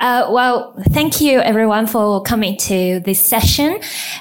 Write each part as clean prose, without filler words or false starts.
Well, thank you everyone for coming to this session.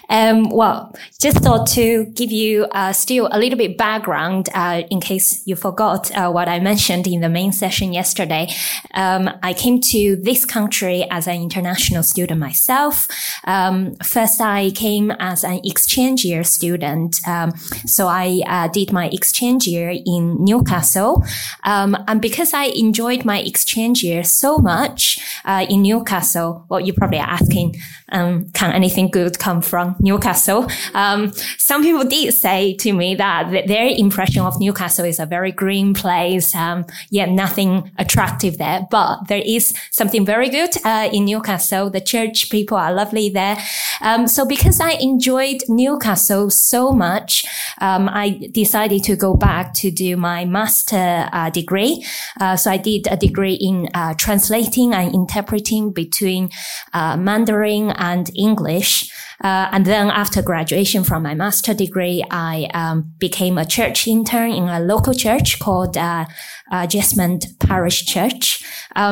Just thought to give you still a little bit background in case you forgot what I mentioned in the main session yesterday. I came to this country as an international student myself. First, I came as an exchange year student. So I did my exchange year in Newcastle. And because I enjoyed my exchange year so much, in Newcastle, well, you're probably asking, can anything good come from Newcastle? Some people did say to me that their impression of Newcastle is a very green place, yet nothing attractive there. But there is something very good in Newcastle. The church people are lovely there. So because I enjoyed Newcastle so much, I decided to go back to do my master degree. So I did a degree in translating and interpreting between Mandarin and English. And then after graduation from my master degree, I became a church intern in a local church called Jesmond Parish Church.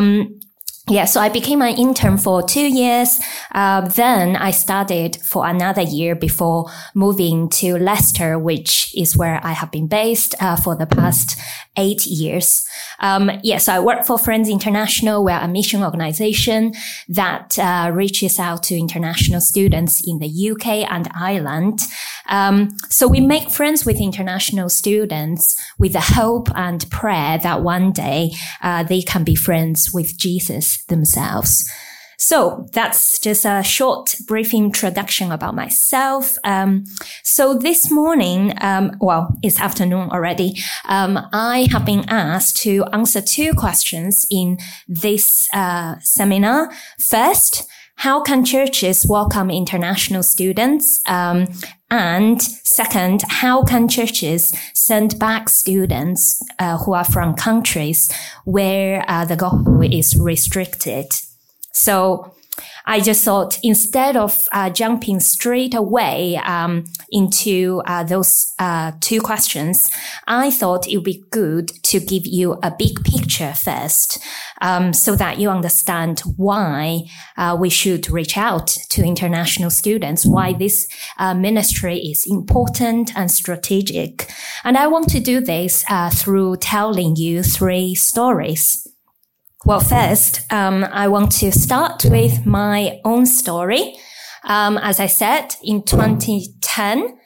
So I became an intern for 2 years. Then I studied for another year before moving to Leicester, which is where I have been based for the past 8 years. So I work for Friends International. We're a mission organization that reaches out to international students in the UK and Ireland. So we make friends with international students with the hope and prayer that one day they can be friends with Jesus themselves. So that's just a short, brief introduction about myself. So this morning, it's afternoon already. I have been asked to answer 2 questions in this seminar. First, how can churches welcome international students? And second, how can churches send back students who are from countries where the gospel is restricted? So I just thought instead of jumping straight away into those 2 questions, I thought it would be good to give you a big picture first, so that you understand why we should reach out to international students, why this ministry is important and strategic. And I want to do this through telling you 3 stories. Well, first, I want to start with my own story. As I said, in 2010,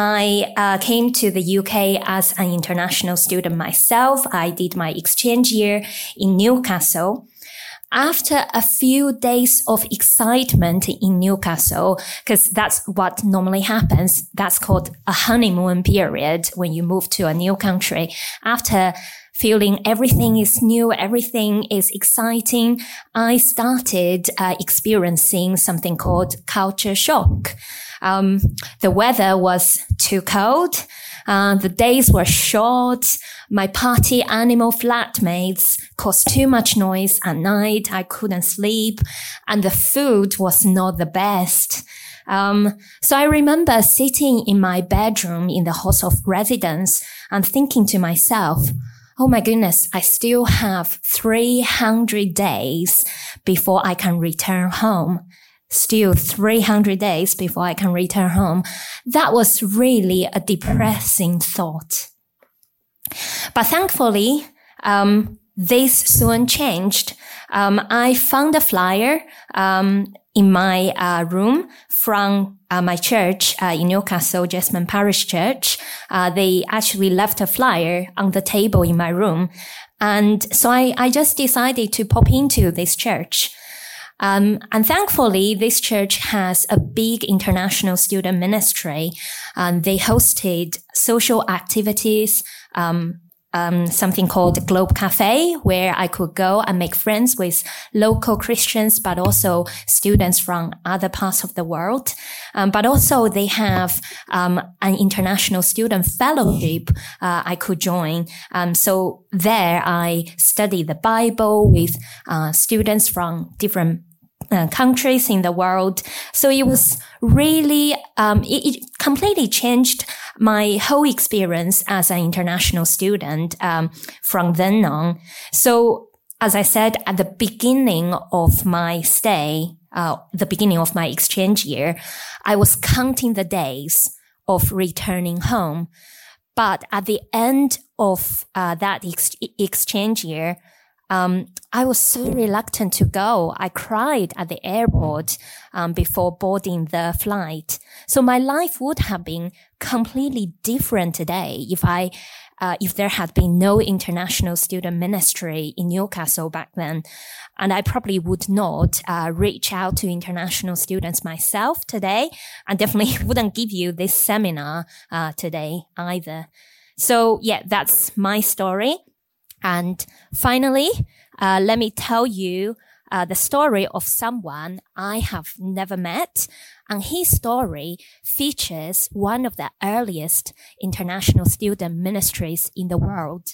I came to the UK as an international student myself. I did my exchange year in Newcastle. After a few days of excitement in Newcastle, because that's what normally happens, that's called a honeymoon period when you move to a new country. After feeling everything is new, everything is exciting, I started experiencing something called culture shock. The weather was too cold. The days were short. My party animal flatmates caused too much noise at night. I couldn't sleep. And the food was not the best. So I remember sitting in my bedroom in the house of residence and thinking to myself, oh my goodness, I still have 300 days before I can return home. Still 300 days before I can return home. That was really a depressing thought. But thankfully, this soon changed. I found a flyer, in my room from my church in Newcastle, Jesmond Parish Church. They actually left a flyer on the table in my room. And so I just decided to pop into this church. And thankfully, this church has a big international student ministry. They hosted social activities, something called Globe Cafe, where I could go and make friends with local Christians, but also students from other parts of the world. But also they have an international student fellowship I could join. So there I studied the Bible with students from different countries in the world. So it was really, it completely changed my whole experience as an international student, from then on. So as I said, at the beginning of my stay, the beginning of my exchange year, I was counting the days of returning home. But at the end of that exchange year, I was so reluctant to go. I cried at the airport before boarding the flight. So my life would have been completely different today if there had been no international student ministry in Newcastle back then. And I probably would not reach out to international students myself today, and definitely wouldn't give you this seminar today either. So yeah, that's my story. And finally, let me tell you the story of someone I have never met. And his story features one of the earliest international student ministries in the world.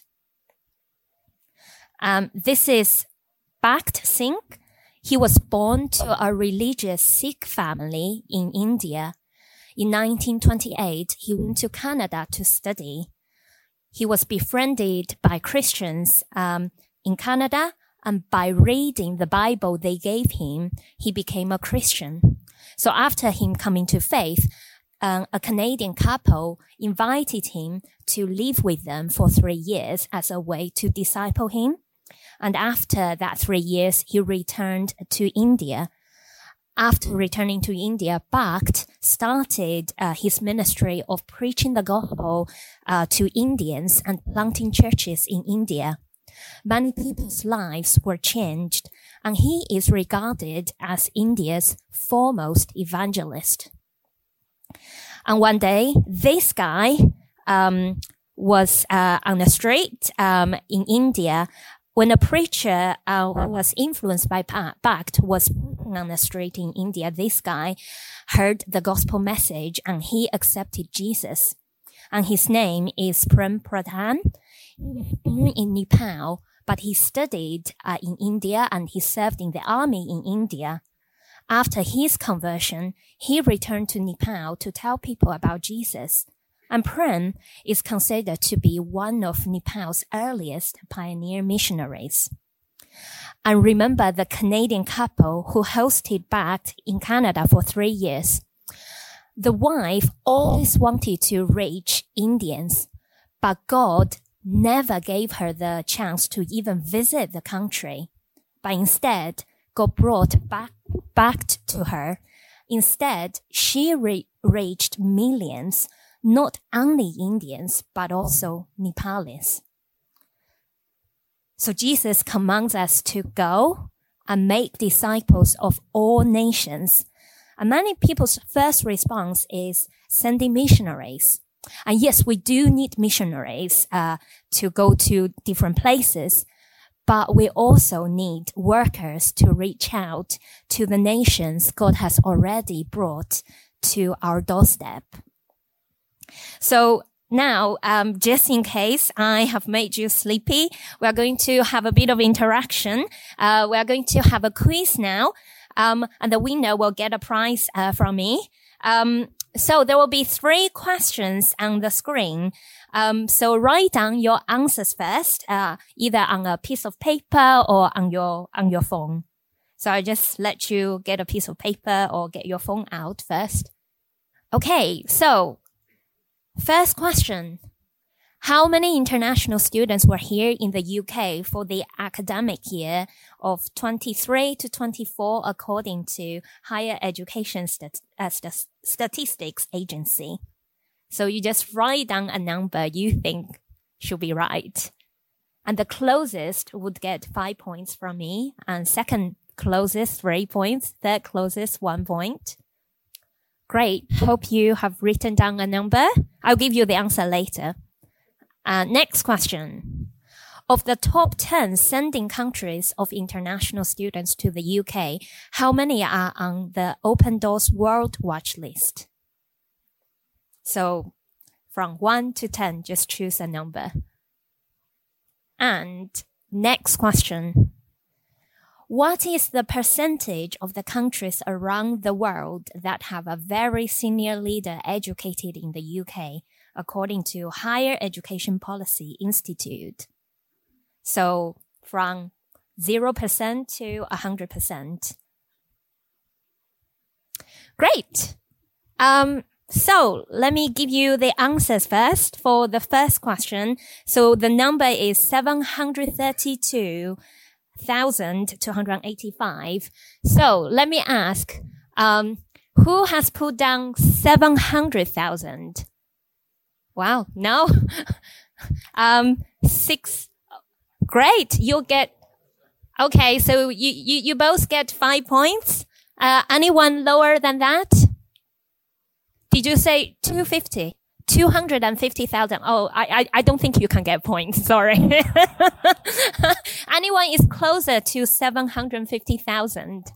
This is Bhakt Singh. He was born to a religious Sikh family in India. In 1928, he went to Canada to study. He was befriended by Christians in Canada, and by reading the Bible they gave him, he became a Christian. So after him coming to faith, a Canadian couple invited him to live with them for 3 years as a way to disciple him. And after that 3 years, he returned to India. After returning to India, Bhakt started his ministry of preaching the gospel to Indians and planting churches in India. Many people's lives were changed, and he is regarded as India's foremost evangelist. And one day, this guy was on the street in India when a preacher who was influenced by Bhakt was on the street in India. This guy heard the gospel message and he accepted Jesus. And his name is Prem Pradhan. He was born in Nepal, but he studied in India and he served in the army in India. After his conversion, he returned to Nepal to tell people about Jesus. And Prem is considered to be one of Nepal's earliest pioneer missionaries. And remember the Canadian couple who hosted Bhakt in Canada for 3 years. The wife always wanted to reach Indians, but God never gave her the chance to even visit the country. But instead, God brought Bhakt to her. Instead, she reached millions, not only Indians, but also Nepalis. So Jesus commands us to go and make disciples of all nations. And many people's first response is sending missionaries. And yes, we do need missionaries to go to different places, but we also need workers to reach out to the nations God has already brought to our doorstep. So now, just in case I have made you sleepy, we are going to have a bit of interaction. We are going to have a quiz now, and the winner will get a prize from me. So there will be 3 questions on the screen. So write down your answers first, either on a piece of paper or on your phone. So I just let you get a piece of paper or get your phone out first. Okay, so first question. How many international students were here in the UK for the academic year of 23 to 24 according to Higher Education Statistics Agency? So you just write down a number you think should be right. And the closest would get 5 points from me, and second closest 3 points, third closest 1 point. Great. Hope you have written down a number. I'll give you the answer later. Next question. Of the top 10 sending countries of international students to the UK, how many are on the Open Doors World Watch list? So from 1 to 10, just choose a number. And next question. What is the percentage of the countries around the world that have a very senior leader educated in the UK, according to Higher Education Policy Institute? So from 0% to 100%. Great. So let me give you the answers first for the first question. So the number is 732,285. So let me ask, who has put down 700,000? Wow, no. 6. Great. You'll get, okay. So you both get 5 points. Anyone lower than that? Did you say 250? 250,000. Oh, I don't think you can get points. Sorry. Anyone is closer to 750,000?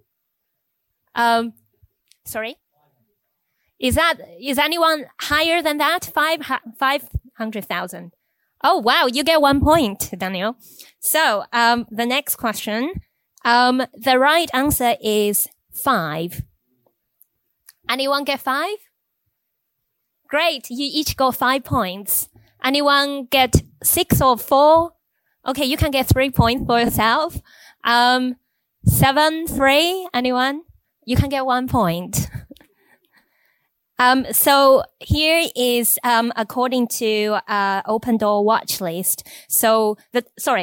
Sorry? Is anyone higher than that? 500,000. Oh, wow. You get 1 point, Daniel. So, the next question. The right answer is 5. Anyone get 5? Great. You each got 5 points. Anyone get 6 or 4? Okay. You can get 3 points for yourself. 7, 3. Anyone? You can get 1 point. So here is, according to, Open Door watch list. So the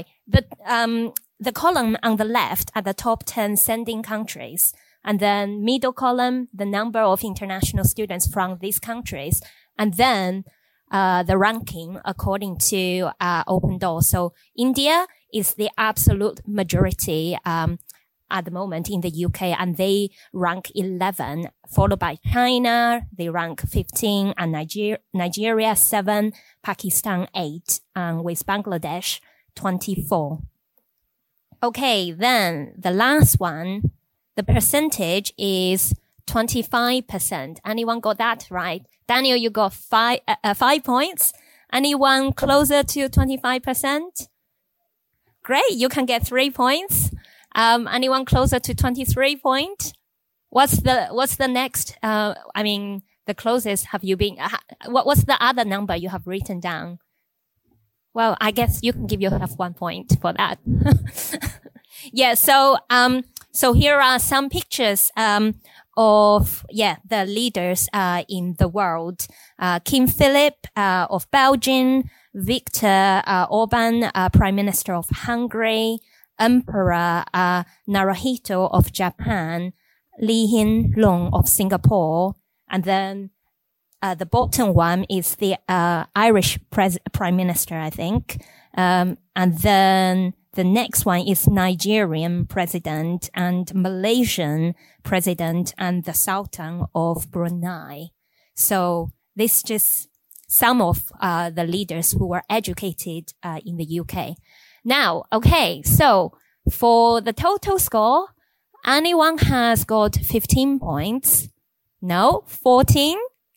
column on the left are the top 10 sending countries. And then middle column, the number of international students from these countries. And then, the ranking according to, Open Door. So India is the absolute majority, at the moment in the UK, and they rank 11, followed by China, they rank 15, and Nigeria 7, Pakistan 8, and with Bangladesh 24. Okay, then the last one, the percentage is 25%. Anyone got that right? Daniel, you got 5 points. Anyone closer to 25%? Great, you can get 3 points. Anyone closer to 23 point? What's the next, the closest have you been, what's the other number you have written down? Well, I guess you can give yourself 1 point for that. Yeah, so here are some pictures, of, the leaders, in the world. King Philip, of Belgium, Viktor, Orban, Prime Minister of Hungary, Emperor Naruhito of Japan, Lee Hsien Loong of Singapore, and then the bottom one is the Irish Prime Minister, I think, and then the next one is Nigerian President and Malaysian President and the Sultan of Brunei. So this is just some of the leaders who were educated in the UK. Now, okay, so for the total score, anyone has got 15 points? No? 14?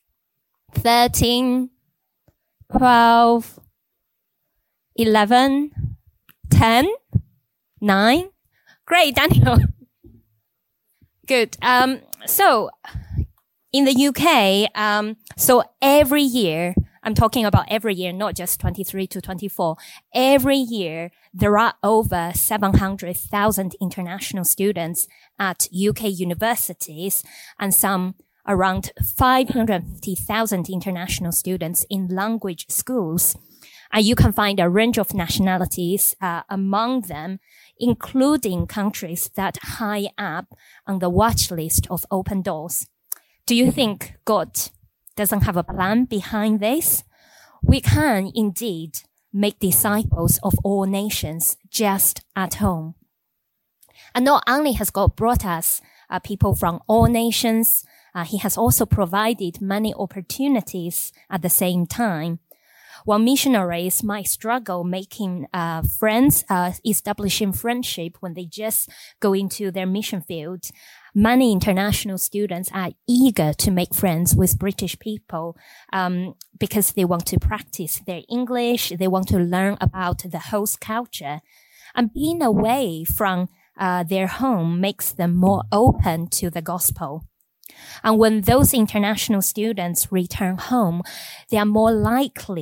13? 12? 11? 10? 9? Great, Daniel. Good. So in the UK, so every year, I'm talking about every year, not just 23 to 24. Every year, there are over 700,000 international students at UK universities and some around 550,000 international students in language schools. And you can find a range of nationalities among them, including countries that high up on the watch list of Open Doors. Do you think God doesn't have a plan behind this? We can indeed make disciples of all nations just at home. And not only has God brought us people from all nations, he has also provided many opportunities at the same time. While missionaries might struggle making friends, establishing friendship when they just go into their mission field, many international students are eager to make friends with British people because they want to practice their English, they want to learn about the host culture. And being away from their home makes them more open to the gospel. And when those international students return home, they are more likely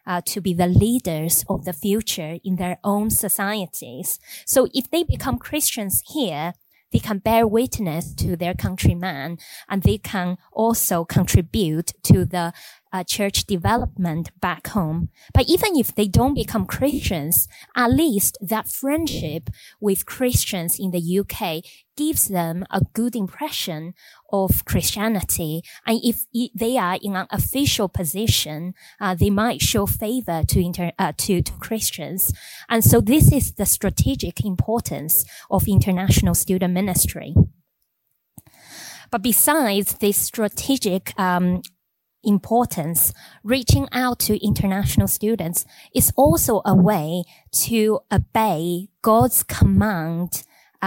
to be the leaders of the future in their own societies. So if they become Christians here, they can bear witness to their countrymen, and they can also contribute to the church development back home. But even if they don't become Christians, at least that friendship with Christians in the UK gives them a good impression of Christianity. And if they are in an official position, they might show favor to Christians. And so this is the strategic importance of international student ministry. But besides this strategic importance, reaching out to international students is also a way to obey God's command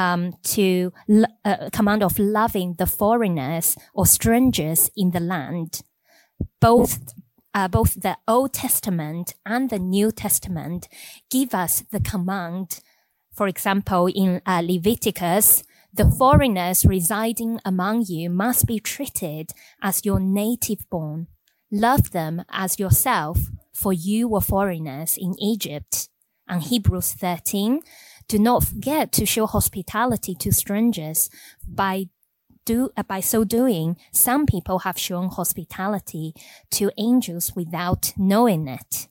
command of loving the foreigners or strangers in the land. Both the Old Testament and the New Testament give us the command. For example, in Leviticus, the foreigners residing among you must be treated as your native born. Love them as yourself, for you were foreigners in Egypt. And Hebrews 13, do not forget to show hospitality to strangers. By so doing, some people have shown hospitality to angels without knowing it.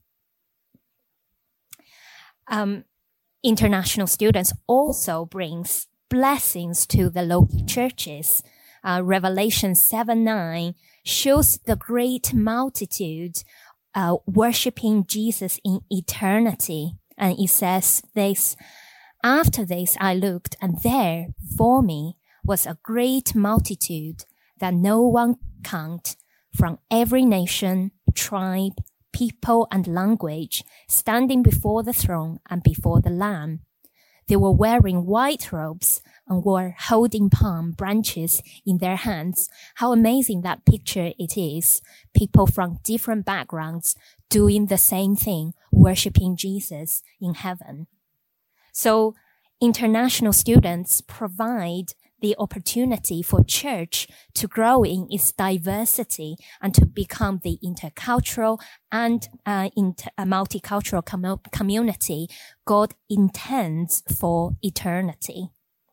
International students also brings blessings to the local churches. Revelation 7:9 shows the great multitude worshiping Jesus in eternity. And it says this, after this I looked, and there before me was a great multitude that no one could count, from every nation, tribe, people, and language, standing before the throne and before the Lamb. They were wearing white robes and were holding palm branches in their hands. How amazing that picture it is. People from different backgrounds doing the same thing, worshiping Jesus in heaven. So international students provide the opportunity for church to grow in its diversity and to become the intercultural and multicultural community God intends for eternity.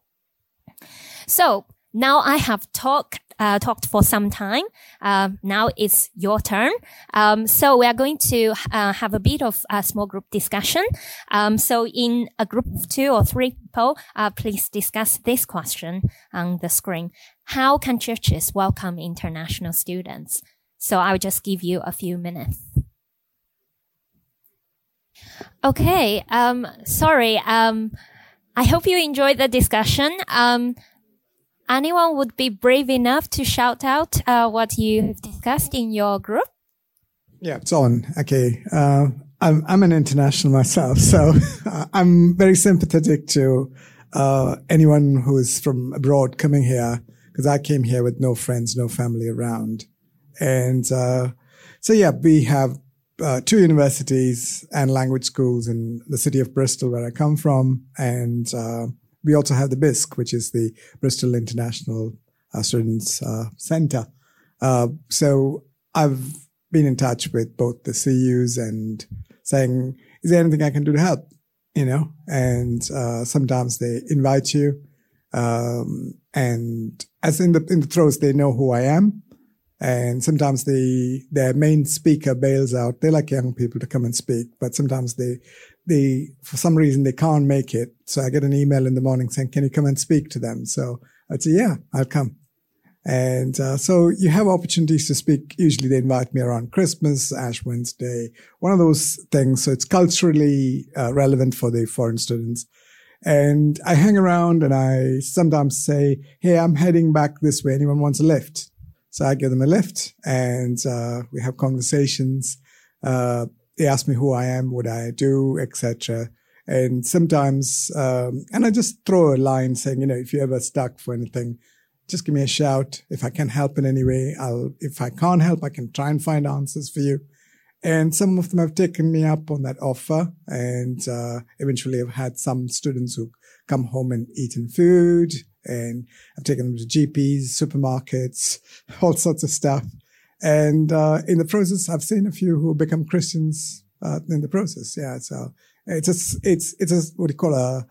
So now I have talked for some time. Now it's your turn. So we are going to have a bit of a small group discussion. So in a group of 2 or 3 people, please discuss this question on the screen. How can churches welcome international students? So I'll just give you a few minutes. Okay. Sorry. I hope you enjoyed the discussion. Anyone would be brave enough to shout out what you have discussed in your group? Yeah, it's on. Okay. I'm an international myself, so I'm very sympathetic to anyone who is from abroad coming here, because I came here with no friends, no family around. And so, yeah, we have 2 universities and language schools in the city of Bristol, where I come from, and we also have the BISC, which is the Bristol International Students Center. So I've been in touch with both the CUs and saying, is there anything I can do to help? You know, and sometimes they invite you, and as in the throes, they know who I am. And sometimes their main speaker bails out. They like young people to come and speak, but sometimes they for some reason they can't make it. So I get an email in the morning saying, can you come and speak to them? So I'd say, yeah, I'll come. And so you have opportunities to speak. Usually they invite me around Christmas, Ash Wednesday, one of those things. So it's culturally relevant for the foreign students. And I hang around and I sometimes say, hey, I'm heading back this way. Anyone wants a lift? So I give them a lift, and we have conversations. They ask me who I am, what I do, etc. And sometimes, and I just throw a line saying, you know, if you're ever stuck for anything, just give me a shout. If I can help in any way, if I can't help, I can try and find answers for you. And some of them have taken me up on that offer. And eventually I've had some students who come home and eaten food. And I've taken them to GPs, supermarkets, all sorts of stuff. And in the process, I've seen a few who become Christians in the process. Yeah. So it's what do you call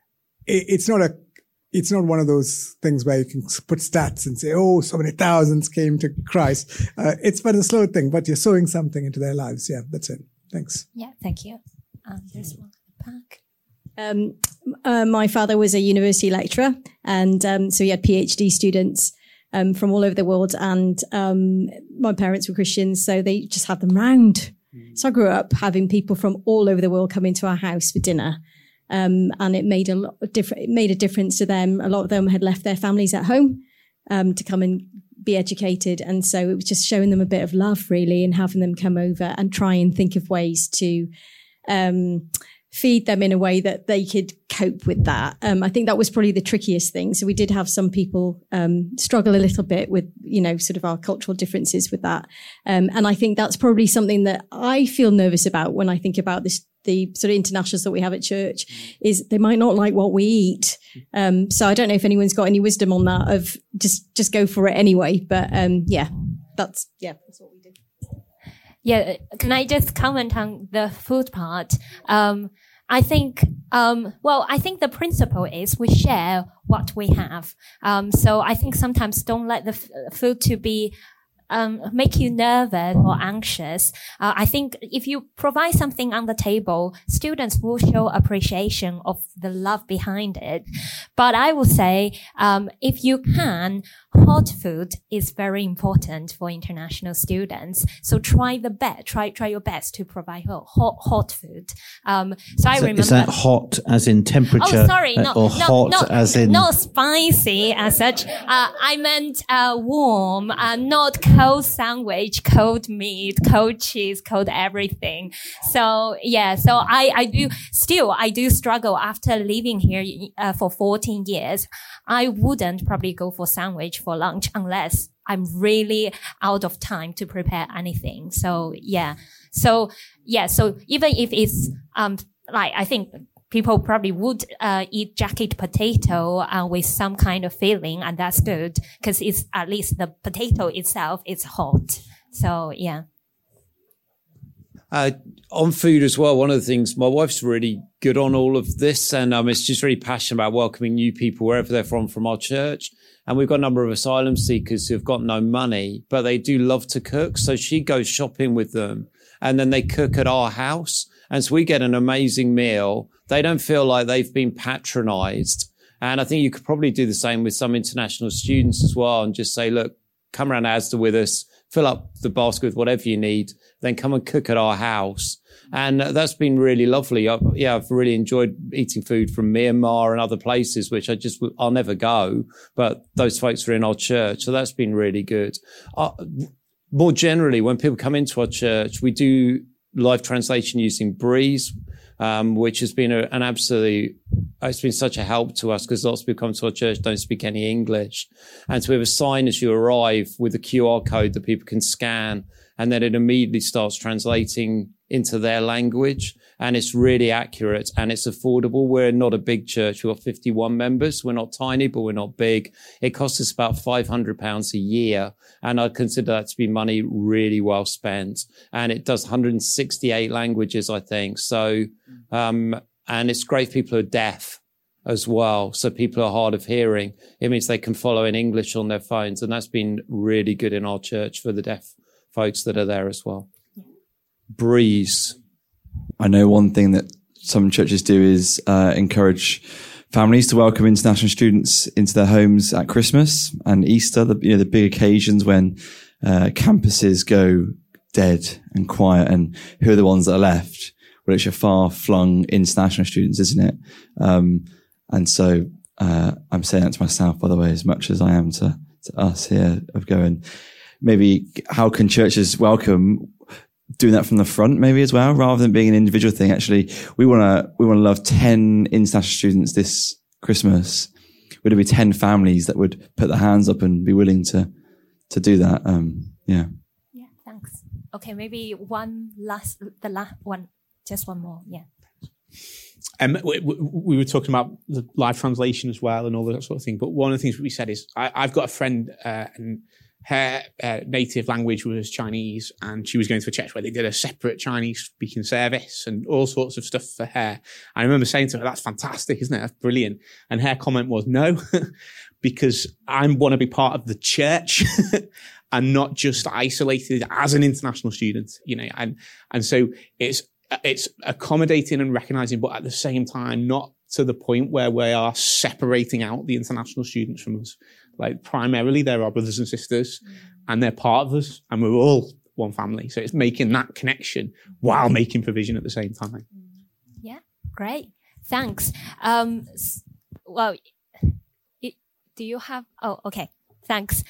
it's not one of those things where you can put stats and say, oh, so many thousands came to Christ. It's but a slow thing, but you're sowing something into their lives. Yeah, that's it. Thanks. Yeah, thank you. There's one at the back. My father was a university lecturer, and so he had PhD students from all over the world, and my parents were Christians, so they just had them round. So I grew up having people from all over the world come into our house for dinner. And it made a difference to them. A lot of them had left their families at home, to come and be educated. And so it was just showing them a bit of love, really, and having them come over and try and think of ways to, feed them in a way that they could cope with that. I think that was probably the trickiest thing. So we did have some people, struggle a little bit with, sort of our cultural differences with that. And I think that's probably something that I feel nervous about when I think about the sort of internationals that we have at church, is they might not like what we eat. So I don't know if anyone's got any wisdom on that of just go for it anyway. But, that's what we do. Yeah. Can I just comment on the food part? I think the principle is we share what we have. So I think sometimes don't let the food to be make you nervous or anxious. I think if you provide something on the table, students will show appreciation of the love behind it. But I would say, if you can, hot food is very important for international students. So try your best to provide hot food. So I remember. Is that hot as in temperature? Oh, sorry. As in? Not spicy as such. I meant, warm, not cold sandwich, cold meat, cold cheese, cold everything. So I do struggle after living here, for 14 years. I wouldn't probably go for sandwich for lunch unless I'm really out of time to prepare anything. So even if it's, I think people probably would eat jacket potato with some kind of filling, and that's good because it's at least the potato itself is hot. So yeah. On food as well, one of the things, my wife's really good on all of this, and is just really passionate about welcoming new people wherever they're from our church. And we've got a number of asylum seekers who've got no money, but they do love to cook. So she goes shopping with them, and then they cook at our house. And so we get an amazing meal. They don't feel like they've been patronized. And I think you could probably do the same with some international students as well, and just say, look, come around Asda with us, fill up the basket with whatever you need, then come and cook at our house. And that's been really lovely. I've really enjoyed eating food from Myanmar and other places, which I'll never go, but those folks are in our church. So that's been really good. More generally, when people come into our church, we do live translation using Breeze, which has been it's been such a help to us because lots of people come to our church, don't speak any English. And so we have a sign as you arrive with a QR code that people can scan, and then it immediately starts translating into their language. And it's really accurate and it's affordable. We're not a big church. We've got 51 members. We're not tiny, but we're not big. It costs us about £500 a year. And I consider that to be money really well spent. And it does 168 languages, I think. So, and it's great for people who are deaf as well. So people are hard of hearing. It means they can follow in English on their phones. And that's been really good in our church for the deaf folks that are there as well. Breeze. I know one thing that some churches do is encourage families to welcome international students into their homes at Christmas and Easter, the big occasions when campuses go dead and quiet, and who are the ones that are left? Well, it's your far-flung international students, isn't it? And so I'm saying that to myself, by the way, as much as I am to us here, of going, maybe how can churches welcome doing that from the front maybe as well, rather than being an individual thing? Actually, we want to love 10 international students this Christmas. Would it be 10 families that would put their hands up and be willing to do that? Yeah, thanks. Okay, maybe the last one, just one more. Yeah. We were talking about the live translation as well and all that sort of thing. But one of the things we said is I've got a friend, and her native language was Chinese, and she was going to a church where they did a separate Chinese-speaking service and all sorts of stuff for her. I remember saying to her, "That's fantastic, isn't it? That's brilliant." And her comment was, "No, because I want to be part of the church and not just isolated as an international student, you know." And so it's accommodating and recognizing, but at the same time, not to the point where we are separating out the international students from us. Like, primarily, they're our brothers and sisters, and they're part of us, and we're all one family. So it's making that connection while making provision at the same time. Yeah, great. Thanks. Well, do you have? Oh, okay. Thanks.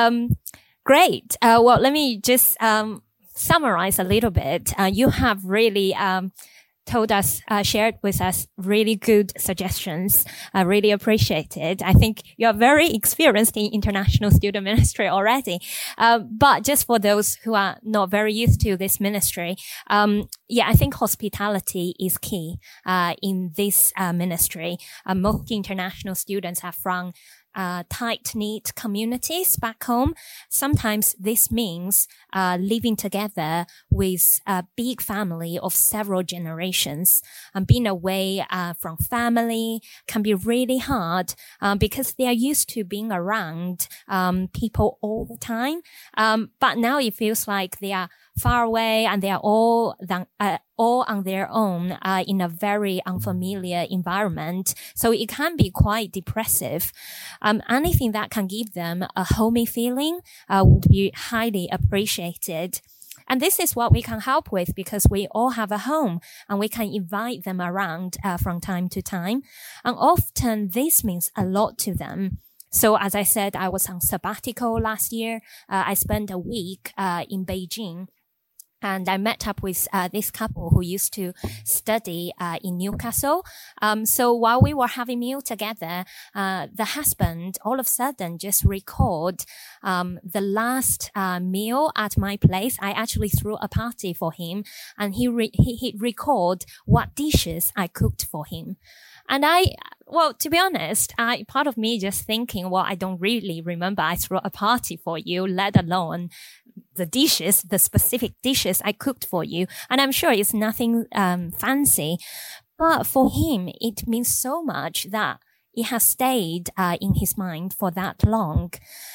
Great. Well, let me just summarize a little bit. You have really told us, shared with us really good suggestions. I really appreciate it. I think you're very experienced in international student ministry already. But just for those who are not very used to this ministry, I think hospitality is key, in this, ministry. Most international students are from tight-knit communities back home. Sometimes this means living together with a big family of several generations. And being away from family can be really hard because they are used to being around people all the time. But now it feels like they are far away and they are all on their own in a very unfamiliar environment. So it can be quite depressive. Anything that can give them a homey feeling would be highly appreciated. And this is what we can help with because we all have a home and we can invite them around from time to time. And often this means a lot to them. So as I said, I was on sabbatical last year. I spent a week in Beijing. And I met up with this couple who used to study in Newcastle. So while we were having meal together, the husband all of a sudden just recalled the last meal at my place. I actually threw a party for him, and he recalled what dishes I cooked for him. And to be honest, part of me just thinking, well, I don't really remember I threw a party for you, let alone the specific dishes I cooked for you. And I'm sure it's nothing fancy. But for him, it means so much that it has stayed in his mind for that long.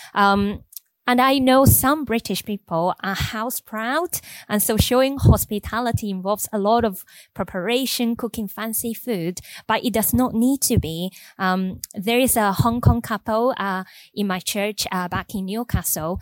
And I know some British people are house proud. And so showing hospitality involves a lot of preparation, cooking fancy food, but it does not need to be. There is a Hong Kong couple, in my church, back in Newcastle.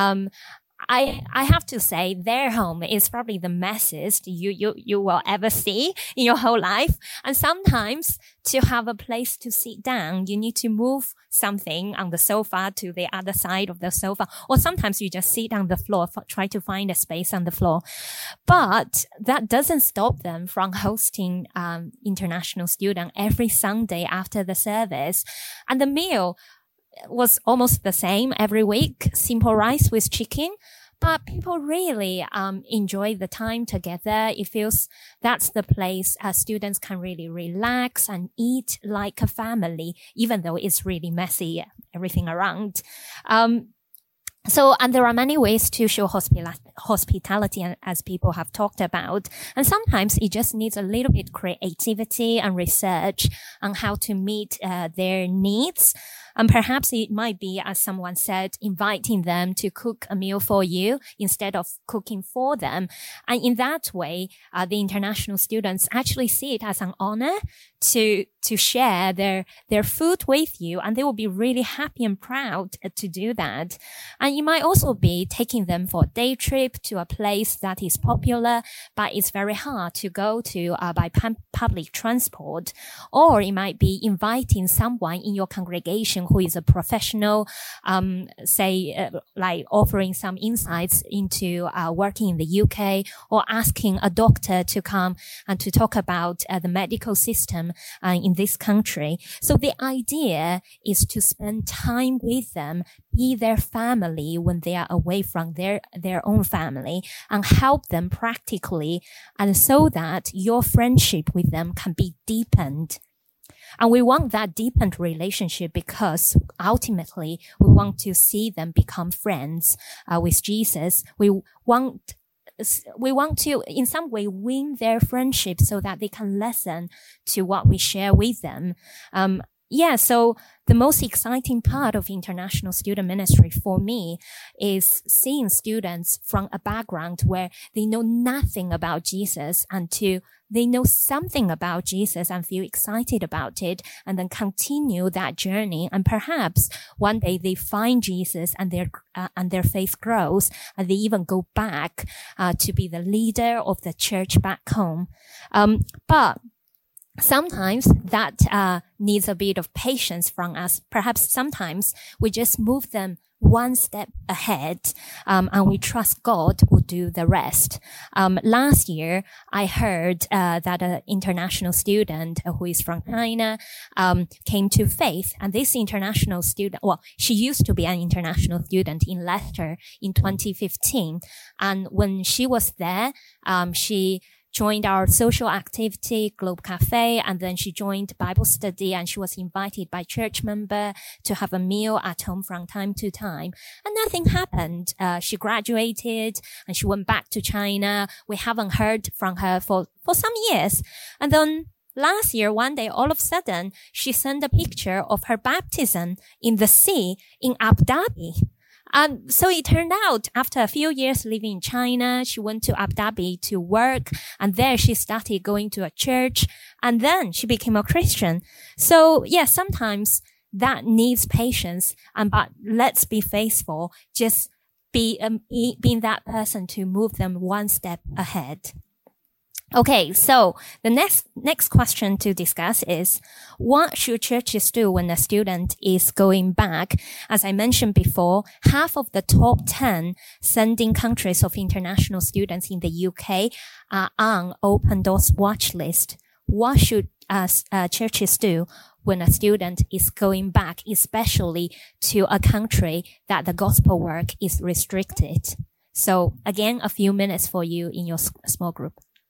I have to say their home is probably the messiest you will ever see in your whole life. And sometimes to have a place to sit down, you need to move something on the sofa to the other side of the sofa. Or sometimes you just sit on the floor, try to find a space on the floor. But that doesn't stop them from hosting, international students every Sunday after the service. And the meal was almost the same every week, simple rice with chicken. But people really enjoy the time together. It feels that's the place students can really relax and eat like a family, even though it's really messy, everything around. And there are many ways to show hospitality, as people have talked about. And sometimes it just needs a little bit creativity and research on how to meet their needs. And perhaps it might be, as someone said, inviting them to cook a meal for you instead of cooking for them. And in that way, the international students actually see it as an honor to share their food with you. And they will be really happy and proud to do that. And you might also be taking them for a day trip to a place that is popular, but it's very hard to go to by public transport. Or it might be inviting someone in your congregation who is a professional, like offering some insights into working in the UK, or asking a doctor to come and to talk about the medical system in this country. So the idea is to spend time with them, be their family when they are away from their own family, and help them practically, and so that your friendship with them can be deepened. And we want that deepened relationship because ultimately we want to see them become friends with Jesus. We want to, in some way, win their friendship so that they can listen to what we share with them. So the most exciting part of international student ministry for me is seeing students from a background where they know nothing about Jesus until they know something about Jesus and feel excited about it, and then continue that journey. And perhaps one day they find Jesus and their faith grows, and they even go back to be the leader of the church back home. But sometimes that needs a bit of patience from us. Perhaps sometimes we just move them one step ahead, and we trust God will do the rest. Last year, I heard that an international student who is from China came to faith, and this international student, she used to be an international student in Leicester in 2015, and when she was there, she joined our social activity, Globe Cafe, and then she joined Bible study, and she was invited by church member to have a meal at home from time to time. And nothing happened. She graduated and she went back to China. We haven't heard from her for some years. And then last year, one day, all of a sudden, she sent a picture of her baptism in the sea in Abu Dhabi. So it turned out after a few years living in China, she went to Abu Dhabi to work, and there she started going to a church, and then she became a Christian. So sometimes that needs patience, but let's be faithful. Just being that person to move them one step ahead. Okay, so the next question to discuss is, what should churches do when a student is going back? As I mentioned before, half of the top 10 sending countries of international students in the UK are on Open Doors watch list. What should churches do when a student is going back, especially to a country that the gospel work is restricted? So again, a few minutes for you in your small group.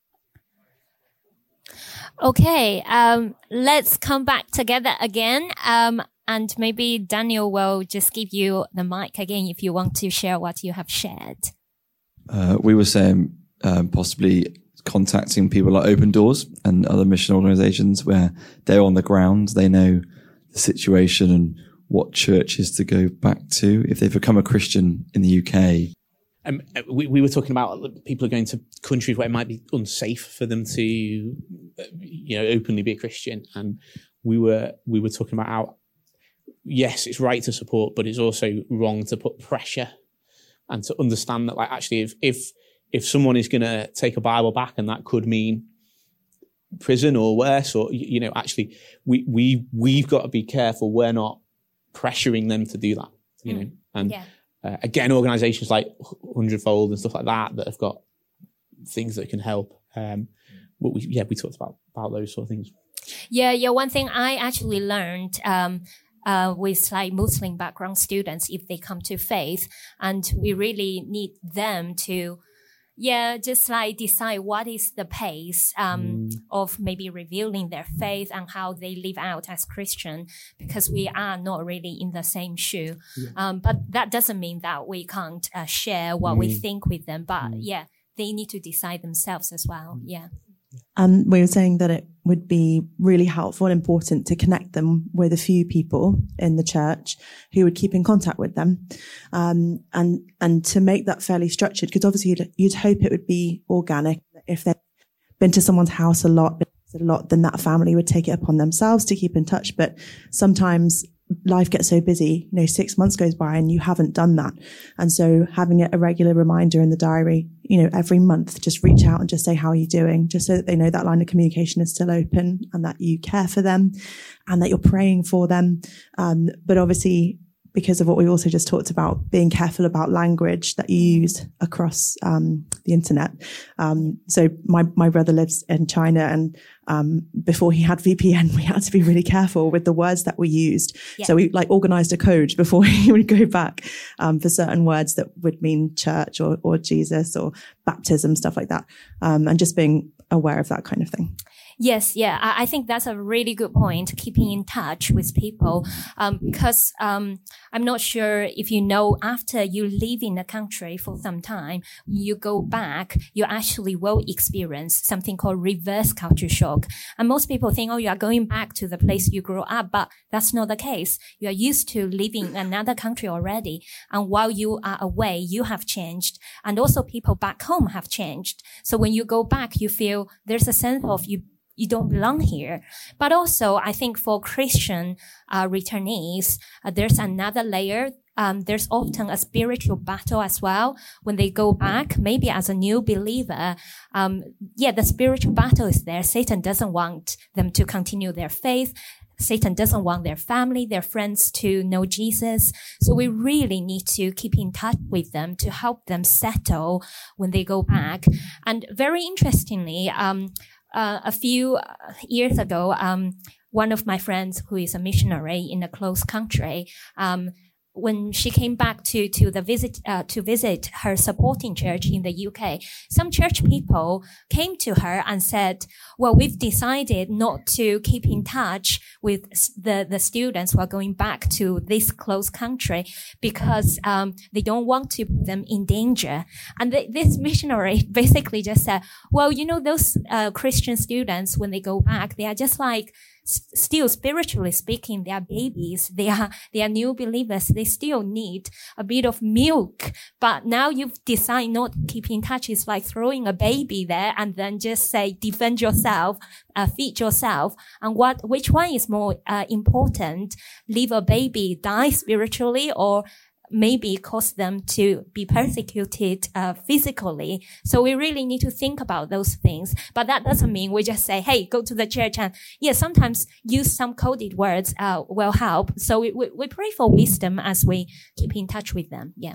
Okay, let's come back together again. And maybe Daniel will just give you the mic again if you want to share what you have shared. We were saying possibly contacting people like Open Doors and other mission organisations where they're on the ground, they know the situation and what churches to go back to if they've become a Christian in the UK. We were talking about people are going to countries where it might be unsafe for them to, openly be a Christian, and we were talking about how, yes, it's right to support, but it's also wrong to put pressure, and to understand that, like, actually, if someone is going to take a Bible back, and that could mean prison or worse, or actually, we've got to be careful. We're not pressuring them to do that, and. Yeah. Again, organisations like 100-fold and stuff like that have got things that can help. We talked about those sort of things. Yeah. One thing I actually learned with like Muslim background students, if they come to faith, and we really need them to, just like decide what is the pace of maybe revealing their faith and how they live out as Christian, because we are not really in the same shoe. Yeah. But that doesn't mean that we can't share what we think with them. But they need to decide themselves as well. Yeah. We were saying that it would be really helpful and important to connect them with a few people in the church who would keep in contact with them, and to make that fairly structured, because obviously you'd hope it would be organic. If they've been to someone's house a lot, then that family would take it upon themselves to keep in touch. But sometimes life gets so busy, 6 months goes by and you haven't done that. And so having a regular reminder in the diary, every month, just reach out and just say, how are you doing? Just so that they know that line of communication is still open and that you care for them and that you're praying for them. But obviously, because of what we also just talked about, being careful about language that you use across the internet. So my brother lives in China, and before he had VPN, we had to be really careful with the words that we used. Yeah. So we organized a code before he would go back for certain words that would mean church or Jesus or baptism, stuff like that. And just being aware of that kind of thing. Yes, yeah, I think that's a really good point, keeping in touch with people. Because I'm not sure if you know, after you live in a country for some time, you go back, you actually will experience something called reverse culture shock. And most people think, oh, you are going back to the place you grew up, but that's not the case. You are used to living in another country already. And while you are away, you have changed. And also people back home have changed. So when you go back, you feel there's a sense of you don't belong here. But also, I think for Christian returnees, there's another layer. There's often a spiritual battle as well when they go back, maybe as a new believer. The spiritual battle is there. Satan doesn't want them to continue their faith. Satan doesn't want their family, their friends to know Jesus. So we really need to keep in touch with them to help them settle when they go back. And very interestingly, a few years ago, one of my friends who is a missionary in a close country, when she came back to visit her supporting church in the UK, some church people came to her and said, well, we've decided not to keep in touch with the students who are going back to this close country because they don't want to put them in danger. And this missionary basically just said, well, those Christian students, when they go back, they are just like, still spiritually speaking, they are babies. They are new believers. They still need a bit of milk. But now you've decided not to keep in touch. It's like throwing a baby there and then just say, defend yourself, feed yourself. And which one is more important? Leave a baby die spiritually or maybe cause them to be persecuted physically. So we really need to think about those things. But that doesn't mean we just say, hey, go to the church and sometimes use some coded words will help. So we pray for wisdom as we keep in touch with them. Yeah.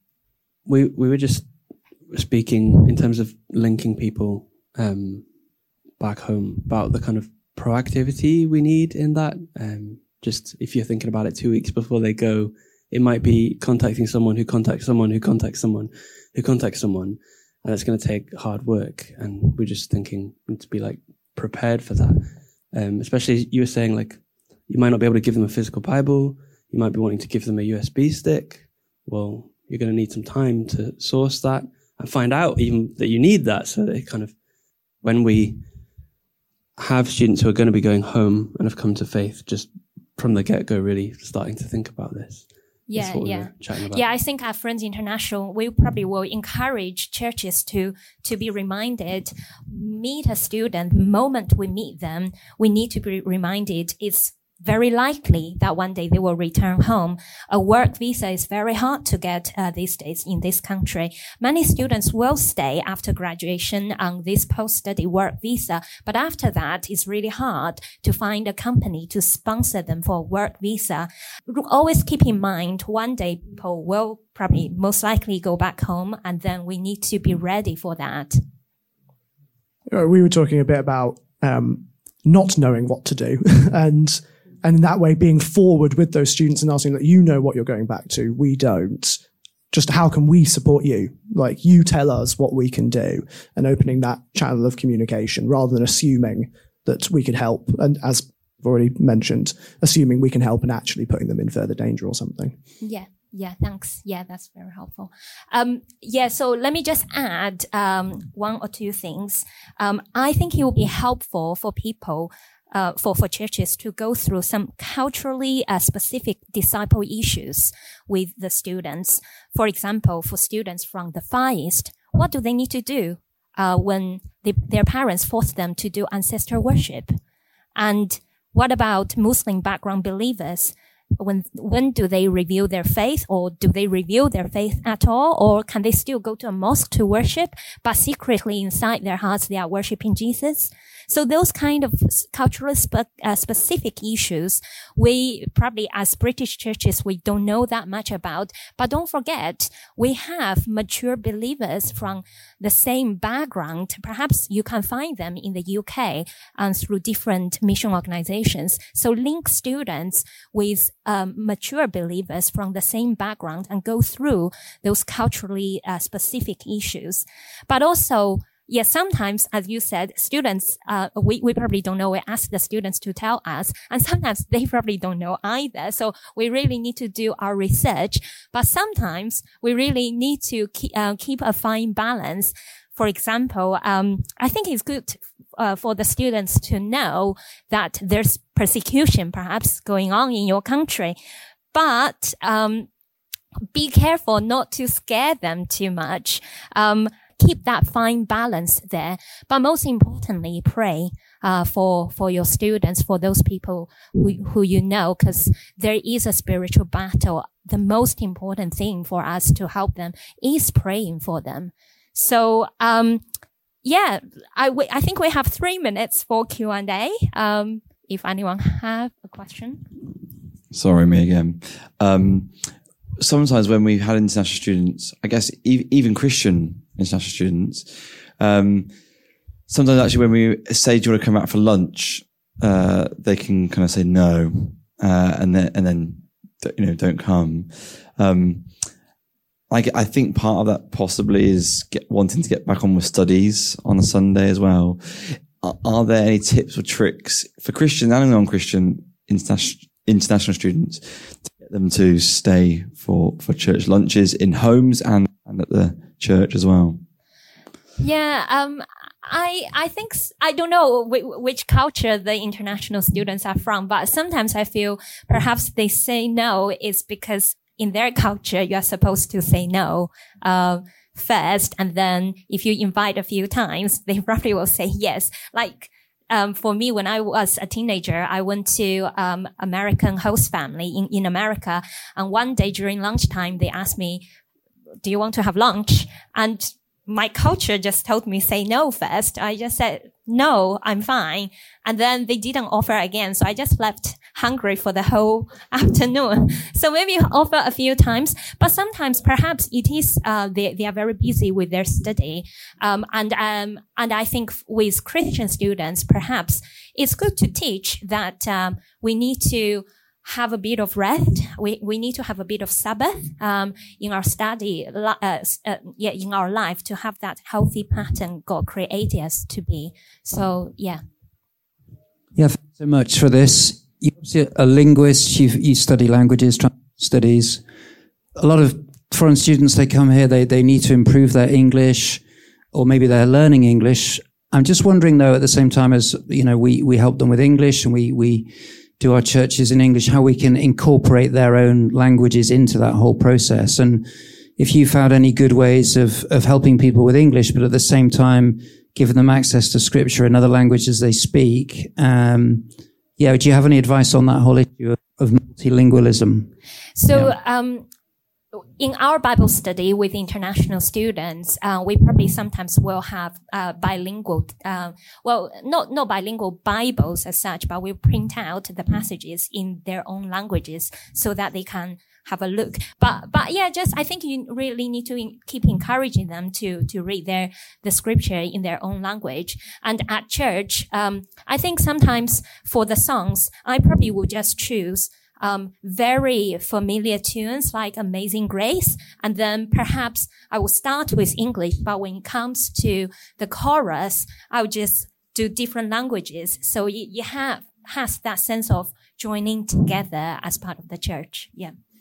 We were just speaking in terms of linking people back home about the kind of proactivity we need in that. Just if you're thinking about it 2 weeks before they go, it might be contacting someone who contacts someone who contacts someone who contacts someone. And it's going to take hard work. And we're just thinking to be like prepared for that. Especially you were saying like, you might not be able to give them a physical Bible. You might be wanting to give them a USB stick. Well, you're going to need some time to source that and find out even that you need that. So that it kind of, when we have students who are going to be going home and have come to faith, just from the get-go, really starting to think about this. Yeah. Yeah, I think at Friends International, we probably will encourage churches to be reminded, meet a student, the moment we meet them, we need to be reminded it's very likely that one day they will return home. A work visa is very hard to get these days in this country. Many students will stay after graduation on this post-study work visa, but after that, it's really hard to find a company to sponsor them for a work visa. Always keep in mind, one day people will probably most likely go back home, and then we need to be ready for that. We were talking a bit about not knowing what to do and in that way being forward with those students and asking that what you're going back to, we don't. Just how can we support you? Like you tell us what we can do and opening that channel of communication rather than assuming that we could help. And as I've already mentioned, assuming we can help and actually putting them in further danger or something. Yeah. Yeah, thanks. Yeah, that's very helpful. So let me just add one or two things. I think it will be helpful for people, for churches to go through some culturally specific disciple issues with the students. For example, for students from the Far East, what do they need to do when their parents force them to do ancestor worship? And what about Muslim background believers? When do they reveal their faith, or do they reveal their faith at all? Or can they still go to a mosque to worship, but secretly inside their hearts they are worshiping Jesus? So those kind of culturally specific issues, we probably as British churches, we don't know that much about. But don't forget, we have mature believers from the same background. Perhaps you can find them in the UK through different mission organizations. So link students with mature believers from the same background and go through those culturally specific issues. But also, yes, sometimes, as you said, students, we probably don't know. We ask the students to tell us, and sometimes they probably don't know either. So we really need to do our research. But sometimes we really need to keep a fine balance. For example, I think it's good for the students to know that there's persecution perhaps going on in your country, but be careful not to scare them too much. Keep that fine balance there. But most importantly, pray for your students, for those people who you know, because there is a spiritual battle. The most important thing for us to help them is praying for them. So, I think we have 3 minutes for Q&A. If anyone have a question. Sorry, me again. Sometimes when we've had international students, I guess even Christian international students, sometimes actually when we say, do you want to come out for lunch? They can kind of say no, and then don't come. I think part of that possibly is wanting to get back on with studies on a Sunday as well. Are there any tips or tricks for Christian and non-Christian international students to get them to stay for church lunches in homes and at the church as well? Yeah, I think, I don't know which culture the international students are from, but sometimes I feel perhaps they say no is because in their culture, you are supposed to say no, first. And then if you invite a few times, they probably will say yes. Like, for me, when I was a teenager, I went to, American host family in America. And one day during lunchtime, they asked me, do you want to have lunch? And my culture just told me say no first. I just said, no, I'm fine. And then they didn't offer again. So I just left hungry for the whole afternoon. So maybe offer a few times, but sometimes perhaps it is, they are very busy with their study. And I think with Christian students, perhaps it's good to teach that, we need to have a bit of rest. We need to have a bit of Sabbath, in our study, in our life to have that healthy pattern God created us to be. So, yeah. Yeah, thanks so much for this. You're a linguist, you study languages, studies. A lot of foreign students, they come here, they need to improve their English, or maybe they're learning English. I'm just wondering though, at the same time as, we help them with English and we do our churches in English, how we can incorporate their own languages into that whole process. And if you found any good ways of helping people with English, but at the same time, giving them access to scripture in other languages they speak, do you have any advice on that whole issue of multilingualism? So, in our Bible study with international students, we probably sometimes will have bilingual, not bilingual Bibles as such, but we'll print out the passages in their own languages so that they can have a look. But yeah, I think you really need to keep encouraging them to read the scripture in their own language. And at church, I think sometimes for the songs, I probably would just choose very familiar tunes like Amazing Grace. And then perhaps I will start with English, but when it comes to the chorus, I will just do different languages. So has that sense of joining together as part of the church. Yeah.